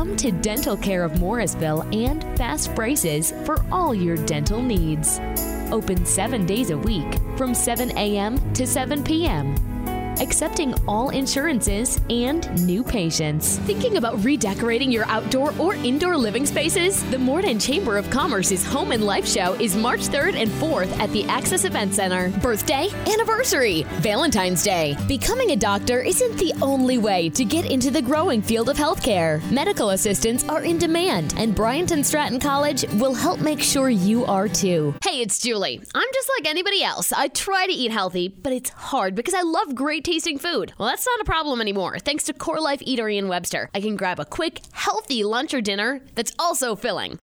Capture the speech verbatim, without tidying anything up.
Come to Dental Care of Morrisville and fast prices for all your dental needs. Open seven days a week from seven a.m. to seven p.m. Accepting all insurances and new patients. Thinking about redecorating your outdoor or indoor living spaces? The Morden Chamber of Commerce's Home and Life Show is March third and fourth at the Access Event Center. Birthday, anniversary, Valentine's Day. Becoming a doctor isn't the only way to get into the growing field of healthcare. Medical assistants are in demand, and Bryanton Stratton College will help make sure you are too. Hey, it's Julie. I'm just like anybody else. I try to eat healthy, but it's hard because I love great tasting food. Well, that's not a problem anymore. Thanks to Core Life Eatery in Webster, I can grab a quick, healthy lunch or dinner that's also filling.